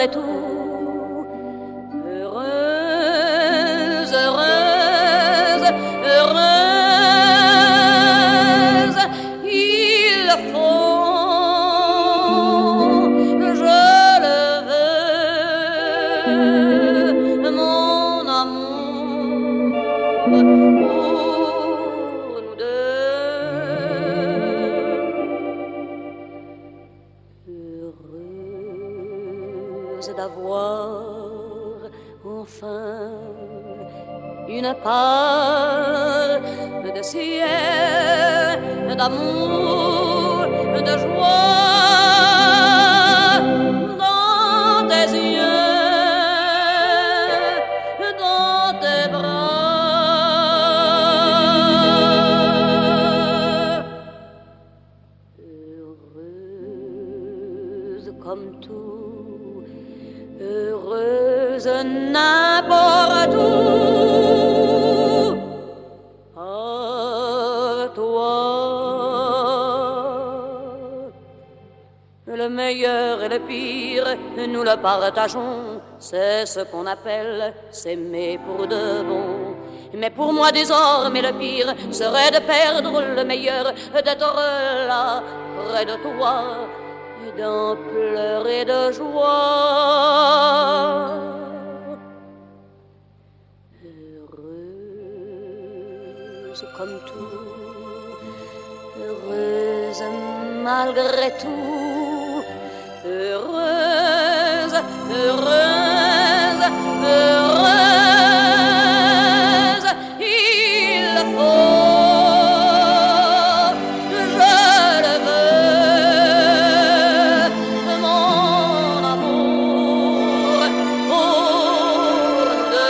malgré tout. Heureuse, heureuse, heureuse, il faut, je le veux, mon amour, pour nous deux. Heureuse d'avoir enfin une part de ciel, d'amour, de joie dans tes yeux, dans tes bras. Heureuse comme tout, heureuse n'importe où. Le meilleur et le pire, nous le partageons. C'est ce qu'on appelle s'aimer pour de bon. Mais pour moi désormais le pire serait de perdre le meilleur, d'être là près de toi et d'en pleurer de joie. Heureuse comme tout, heureuse malgré tout. Heureuse, heureuse, heureuse, il faut, je le veux, mon amour, pour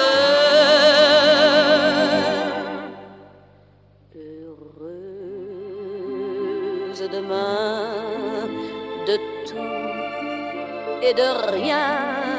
deux. Heureuse demain de tout et de rien,